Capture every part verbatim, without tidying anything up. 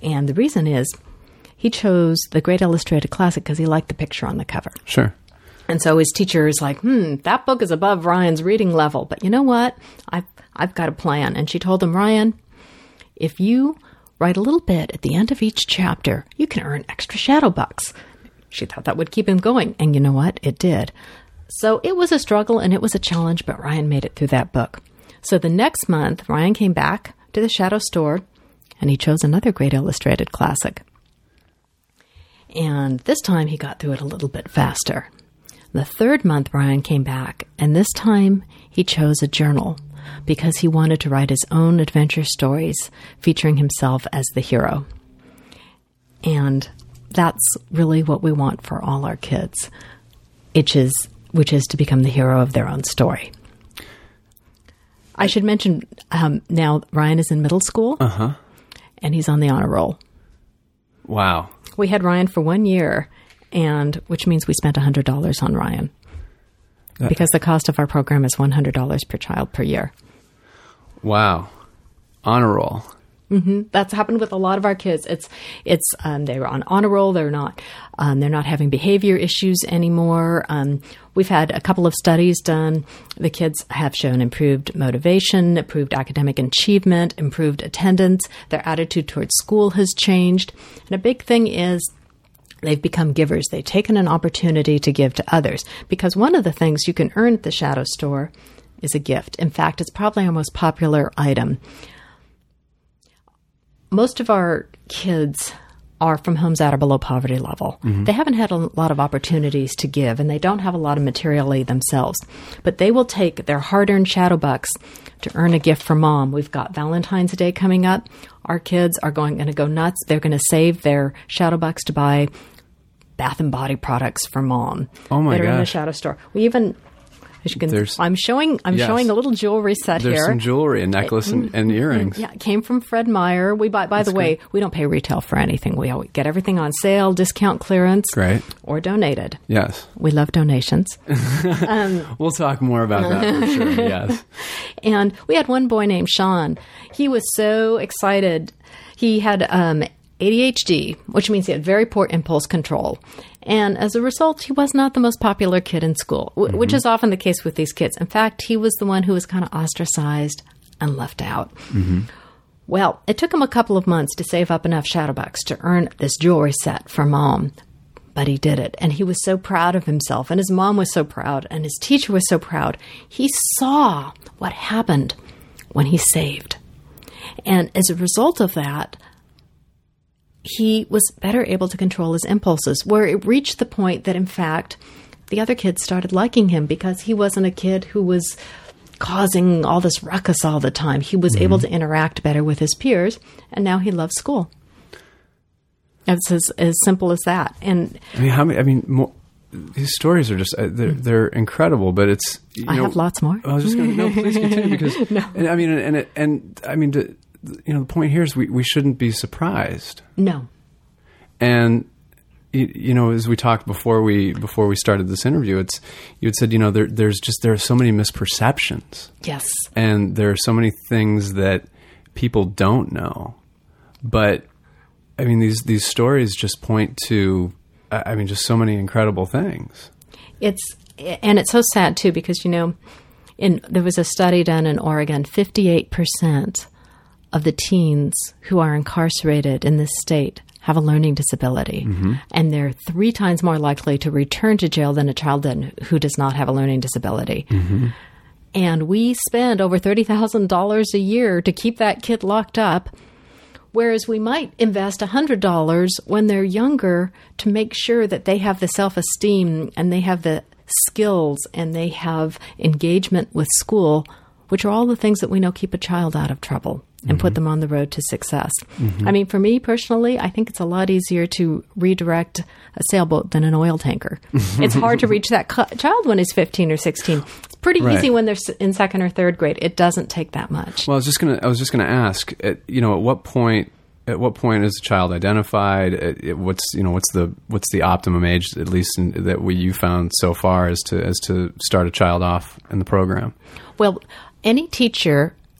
And the reason is he chose the Great Illustrated Classic because he liked the picture on the cover. Sure. And so his teacher is like, hmm, that book is above Ryan's reading level. But you know what? I've, I've got a plan. And she told him, Ryan, if you write a little bit at the end of each chapter, you can earn extra shadow bucks. She thought that would keep him going. And you know what? It did. So it was a struggle and it was a challenge, but Ryan made it through that book. So the next month, Ryan came back to the Shadow store and he chose another Great Illustrated Classic. And this time he got through it a little bit faster. The third month, Ryan came back, and this time he chose a journal because he wanted to write his own adventure stories featuring himself as the hero. And that's really what we want for all our kids, which is, which is to become the hero of their own story. I should mention um, now Ryan is in middle school, uh-huh. and he's on the honor roll. Wow. We had Ryan for one year, and which means we spent one hundred dollars on Ryan uh, because the cost of our program is one hundred dollars per child per year. Wow. Honor roll. Mm-hmm. That's happened with a lot of our kids. It's it's um, they're on honor roll. They're not um, they're not having behavior issues anymore. Um, we've had a couple of studies done. The kids have shown improved motivation, improved academic achievement, improved attendance. Their attitude towards school has changed. And a big thing is they've become givers. They've taken an opportunity to give to others because one of the things you can earn at the Shadow store is a gift. In fact, it's probably our most popular item. Most of our kids are from homes at or below poverty level. Mm-hmm. They haven't had a lot of opportunities to give, and they don't have a lot of materially themselves. But they will take their hard-earned shadow bucks to earn a gift for mom. We've got Valentine's Day coming up. Our kids are going, going to go nuts. They're going to save their shadow bucks to buy bath and body products for mom. Oh my gosh. That are in the Shadow store. We even... As you can, There's, I'm showing I'm yes. showing a little jewelry set There's here. There's some jewelry, a necklace and, and earrings. Yeah, it came from Fred Meyer. We buy, by That's the way, great. we don't pay retail for anything. We always get everything on sale, discount clearance, Great. or donated. Yes. We love donations. um, we'll talk more about that for sure, yes. And we had one boy named Sean. He was so excited. He had um, A D H D, which means he had very poor impulse control. And as a result, he was not the most popular kid in school, w- mm-hmm. which is often the case with these kids. In fact, he was the one who was kind of ostracized and left out. Mm-hmm. Well, it took him a couple of months to save up enough shadow bucks to earn this jewelry set for mom. But he did it. And he was so proud of himself. And his mom was so proud. And his teacher was so proud. He saw what happened when he saved. And as a result of that, he was better able to control his impulses, where it reached the point that, in fact, the other kids started liking him because he wasn't a kid who was causing all this ruckus all the time. He was mm-hmm. able to interact better with his peers, and now he loves school. It's as, as simple as that. And I mean, how many? I mean, more, these stories are just, they're, they're incredible, but it's, you I know, have lots more. I was just going to, no, please continue because, no. and, I mean, and, and, and I mean, to, you know, the point here is we, we shouldn't be surprised. No. And, you, you know, as we talked before we before we started this interview, it's you had said, you know, there, there's just, there are so many misperceptions. Yes. And there are so many things that people don't know. But, I mean, these, these stories just point to, I mean, just so many incredible things. It's, and it's so sad, too, because, you know, in there was a study done in Oregon, fifty-eight percent of the teens who are incarcerated in this state have a learning disability. Mm-hmm. And they're three times more likely to return to jail than a child who does not have a learning disability. Mm-hmm. And we spend over thirty thousand dollars a year to keep that kid locked up, whereas we might invest one hundred dollars when they're younger to make sure that they have the self-esteem and they have the skills and they have engagement with school, which are all the things that we know keep a child out of trouble and mm-hmm. put them on the road to success. Mm-hmm. I mean, for me personally, I think it's a lot easier to redirect a sailboat than an oil tanker. It's hard to reach that cu- child when he's fifteen or sixteen. It's pretty right. easy when they're in second or third grade. It doesn't take that much. Well, I was just gonna, I was just gonna ask, at, you know, at what point, at what point is a child identified? At, at what's, you know, what's the, what's the optimum age, at least in, that we you found so far, as to as to start a child off in the program? Well, any teacher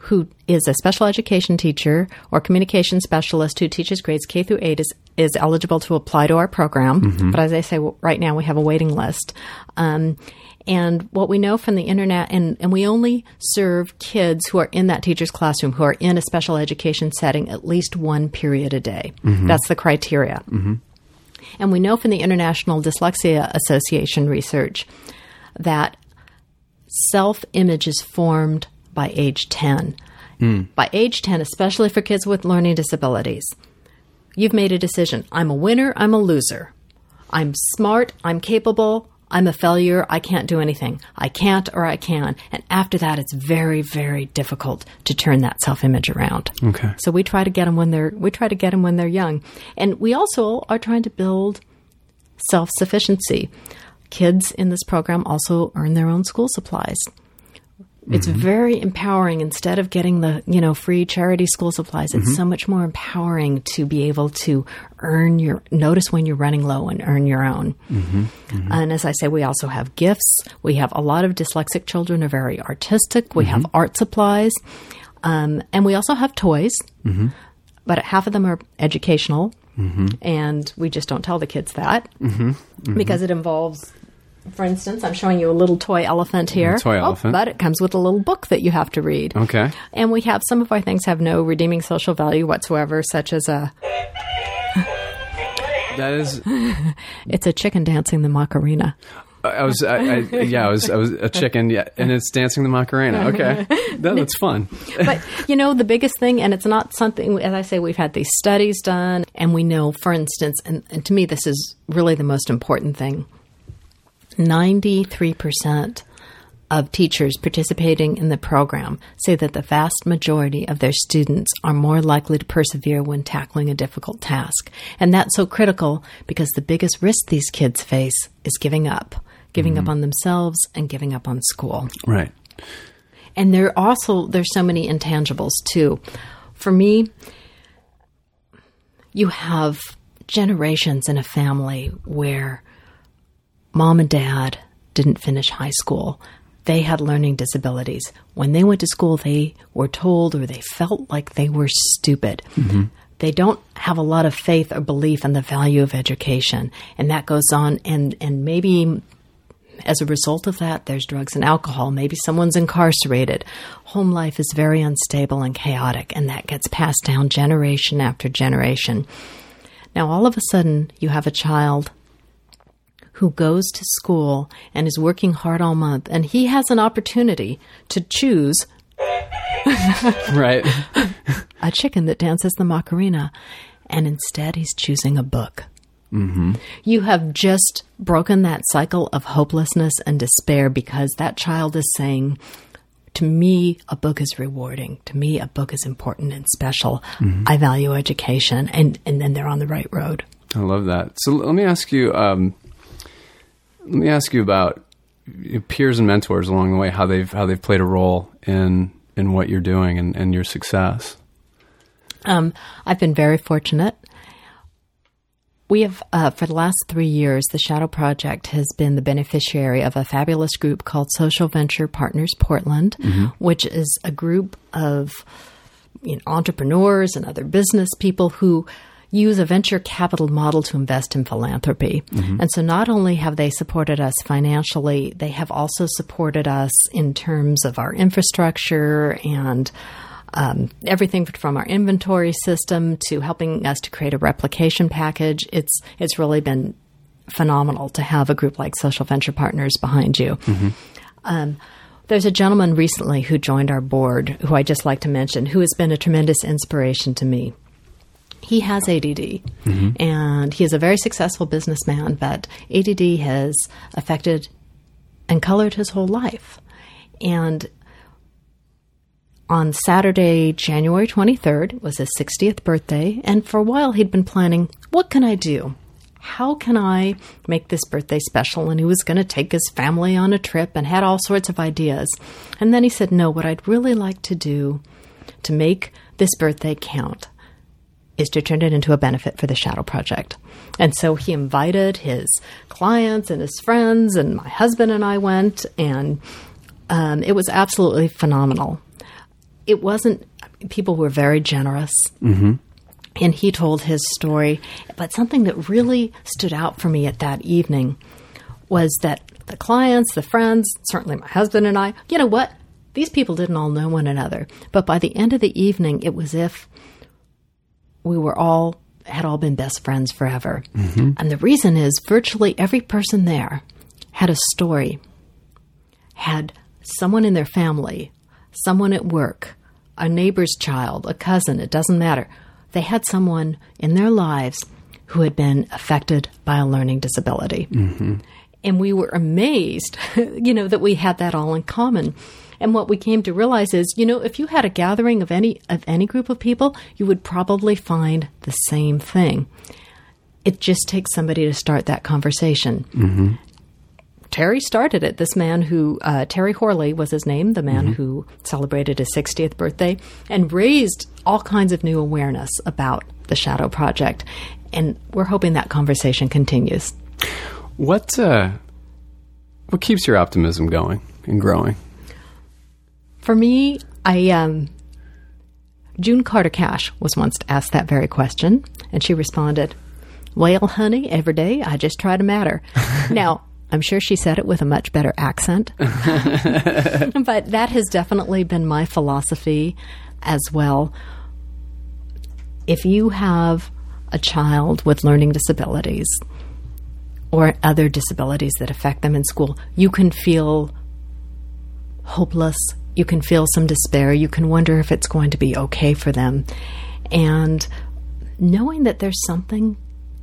who is a special education teacher or communication specialist who teaches grades K through eight is, is eligible to apply to our program. Mm-hmm. But as I say, right now we have a waiting list. Um, and what we know from the internet, and, and we only serve kids who are in that teacher's classroom, who are in a special education setting at least one period a day. Mm-hmm. That's the criteria. Mm-hmm. And we know from the International Dyslexia Association research that self-image is formed by age ten. Mm. By age ten, especially for kids with learning disabilities, you've made a decision. I'm a winner. I'm a loser. I'm smart. I'm capable. I'm a failure. I can't do anything. I can't or I can. And after that, it's very, very difficult to turn that self-image around. Okay. So we try to get them when they're we try to get them when they're young, and we also are trying to build self-sufficiency. Kids in this program also earn their own school supplies. It's mm-hmm. very empowering. Instead of getting the, you know, free charity school supplies, it's mm-hmm. so much more empowering to be able to earn your, notice when you're running low and earn your own. Mm-hmm. Mm-hmm. And as I say, we also have gifts. We have a lot of dyslexic children are very artistic. We mm-hmm. have art supplies. Um, and we also have toys, mm-hmm. but half of them are educational. Mm-hmm. And we just don't tell the kids that mm-hmm. Mm-hmm. because it involves... For instance, I'm showing you a little toy elephant here. A toy elephant. Oh, but it comes with a little book that you have to read. Okay. And we have, some of our things have no redeeming social value whatsoever, such as a... That is... It's a chicken dancing the Macarena. I was, I, I, yeah, I was, I was a chicken, yeah, and it's dancing the Macarena. Okay. That, that's fun. But, you know, the biggest thing, and it's not something, as I say, we've had these studies done, and we know, for instance, and, and to me this is really the most important thing, ninety-three percent of teachers participating in the program say that the vast majority of their students are more likely to persevere when tackling a difficult task. And that's so critical because the biggest risk these kids face is giving up, giving mm-hmm. up on themselves and giving up on school. Right. And there also, there's so many intangibles too. For me, you have generations in a family where mom and dad didn't finish high school. They had learning disabilities. When they went to school, they were told or they felt like they were stupid. Mm-hmm. They don't have a lot of faith or belief in the value of education. And that goes on. And, and maybe as a result of that, there's drugs and alcohol. Maybe someone's incarcerated. Home life is very unstable and chaotic. And that gets passed down generation after generation. Now, all of a sudden, you have a child who goes to school and is working hard all month, and he has an opportunity to choose right. a chicken that dances the Macarena, and instead he's choosing a book. Mm-hmm. You have just broken that cycle of hopelessness and despair because that child is saying, to me, a book is rewarding. To me, a book is important and special. Mm-hmm. I value education, and, and then they're on the right road. I love that. So let me ask you... Um, Let me ask you about peers and mentors along the way, how they've how they've played a role in in what you're doing and, and your success. Um, I've been very fortunate. We have, uh, for the last three years, the Shadow Project has been the beneficiary of a fabulous group called Social Venture Partners Portland, mm-hmm. which is a group of you know, entrepreneurs and other business people who use a venture capital model to invest in philanthropy. Mm-hmm. And so not only have they supported us financially, they have also supported us in terms of our infrastructure and um, everything from our inventory system to helping us to create a replication package. It's it's really been phenomenal to have a group like Social Venture Partners behind you. Mm-hmm. Um, there's a gentleman recently who joined our board, who I just like to mention, who has been a tremendous inspiration to me. He has A D D, mm-hmm. and he is a very successful businessman, but A D D has affected and colored his whole life. And on Saturday, January twenty-third, was his sixtieth birthday, and for a while he'd been planning, what can I do? How can I make this birthday special? And he was going to take his family on a trip and had all sorts of ideas. And then he said, no, what I'd really like to do to make this birthday count is to turn it into a benefit for the Shadow Project. And so he invited his clients and his friends, and my husband and I went, and um, it was absolutely phenomenal. it wasn't, people were very generous. Mm-hmm. And he told his story. But something that really stood out for me at that evening was that the clients, the friends, certainly my husband and I, you know what? These people didn't all know one another. But by the end of the evening, it was as if we were all, had all been best friends forever. Mm-hmm. And the reason is virtually every person there had a story, had someone in their family, someone at work, a neighbor's child, a cousin, it doesn't matter. They had someone in their lives who had been affected by a learning disability. Mm-hmm. And we were amazed, you know, that we had that all in common. And what we came to realize is, you know, if you had a gathering of any of any group of people, you would probably find the same thing. It just takes somebody to start that conversation. Mm-hmm. Terry started it. This man who, uh, Terry Horley was his name, the man Mm-hmm. who celebrated his sixtieth birthday and raised all kinds of new awareness about the Shadow Project. And we're hoping that conversation continues. What uh, what keeps your optimism going and growing? For me, I um, June Carter Cash was once asked that very question, and she responded, "Well, honey, every day I just try to matter." Now, I'm sure she said it with a much better accent, but that has definitely been my philosophy as well. If you have a child with learning disabilities or other disabilities that affect them in school, you can feel hopeless. You can feel some despair. You can wonder if it's going to be okay for them. And knowing that there's something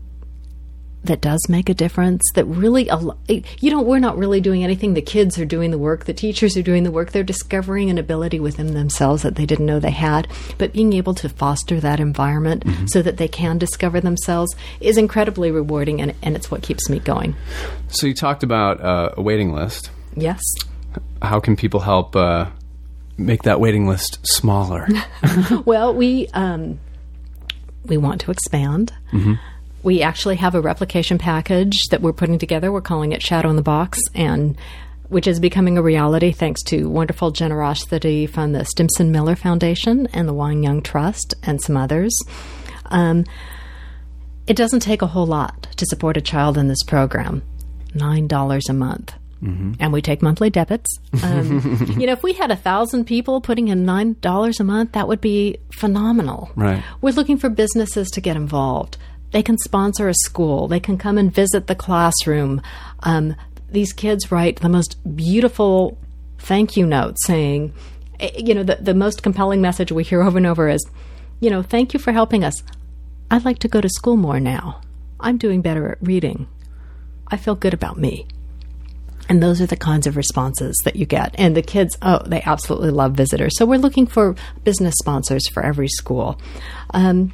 that does make a difference, that really, you know, we're not really doing anything. The kids are doing the work. The teachers are doing the work. They're discovering an ability within themselves that they didn't know they had. But being able to foster that environment mm-hmm. so that they can discover themselves is incredibly rewarding, and, and it's what keeps me going. So you talked about uh, a waiting list. Yes. How can people help uh, make that waiting list smaller? Well, we um, we want to expand. Mm-hmm. We actually have a replication package that we're putting together. We're calling it Shadow in the Box, and which is becoming a reality thanks to wonderful generosity from the Stimson Miller Foundation and the Wang Young Trust and some others. Um, it doesn't take a whole lot to support a child in this program, nine dollars a month. Mm-hmm. And we take monthly debits. Um, you know, if we had a thousand people putting in nine dollars a month, that would be phenomenal. Right. We're looking for businesses to get involved. They can sponsor a school. They can come and visit the classroom. Um, these kids write the most beautiful thank you notes saying, you know, the, the most compelling message we hear over and over is, you know, thank you for helping us. I'd like to go to school more now. I'm doing better at reading. I feel good about me. And those are the kinds of responses that you get. And the kids, oh, they absolutely love visitors. So we're looking for business sponsors for every school. Um,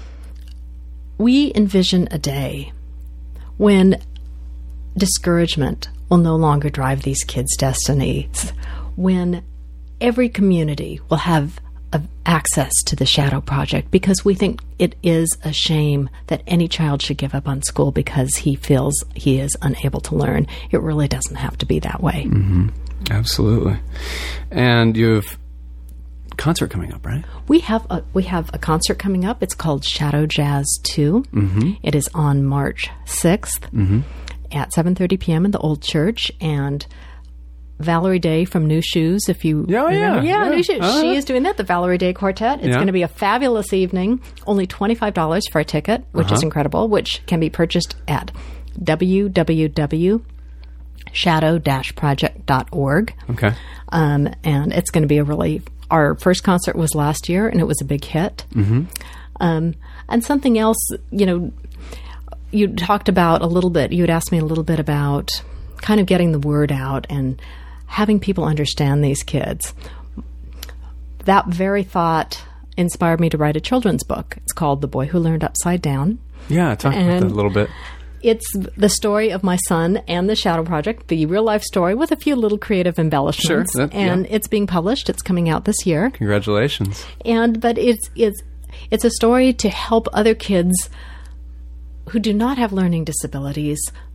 we envision a day when discouragement will no longer drive these kids' destinies, when every community will have uh, access to the Shadow Project, because we think it is a shame that any child should give up on school because he feels he is unable to learn. It really doesn't have to be that way. Mm-hmm. Absolutely. And you have a concert coming up, right? We have a, we have a concert coming up. It's called Shadow Jazz two. Mm-hmm. It is on March sixth mm-hmm. at seven thirty p.m. in the Old Church, and Valerie Day from New Shoes, if you oh, remember. Yeah, yeah, yeah. New Shoes. Uh-huh. She is doing that, the Valerie Day Quartet. It's yeah. going to be a fabulous evening. Only twenty-five dollars for a ticket, which uh-huh. is incredible, which can be purchased at w w w dot shadow dash project dot org. Okay. Um, and it's going to be a really... Our first concert was last year, and it was a big hit. Mm-hmm. Um, and something else, you know, you talked about a little bit, you had asked me a little bit about kind of getting the word out and having people understand these kids. That very thought inspired me to write a children's book. It's called The Boy Who Learned Upside Down. Yeah, talk and about that a little bit. It's the story of my son and the Shadow Project, the real-life story with a few little creative embellishments. Sure, that, and yeah. it's being published. It's coming out this year. Congratulations. And but it's it's it's a story to help other kids who do not have learning disabilities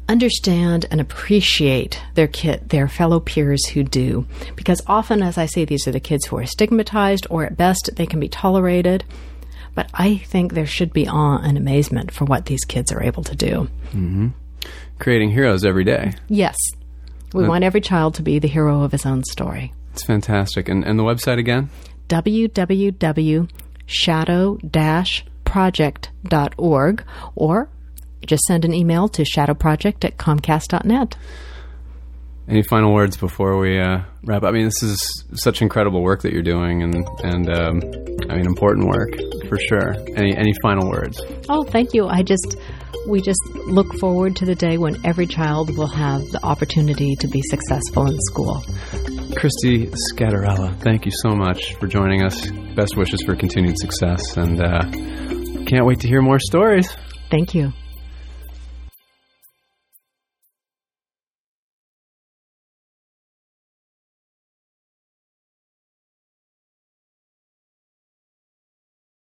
understand and appreciate their kid, their fellow peers who do. Because often, as I say, these are the kids who are stigmatized, or at best, they can be tolerated. But I think there should be awe and amazement for what these kids are able to do. Mm-hmm. Creating heroes every day. Yes. We Uh, want every child to be the hero of his own story. It's fantastic. And, and the website again? w w w dot shadow dash project dot org, or just send an email to shadowproject at comcast dot net. Any final words before we uh, wrap up? I mean, this is such incredible work that you're doing, and and um, I mean, important work for sure. Any any final words? Oh, thank you. I just we just look forward to the day when every child will have the opportunity to be successful in school. Christy Scattarella, thank you so much for joining us. Best wishes for continued success, and uh, can't wait to hear more stories. Thank you.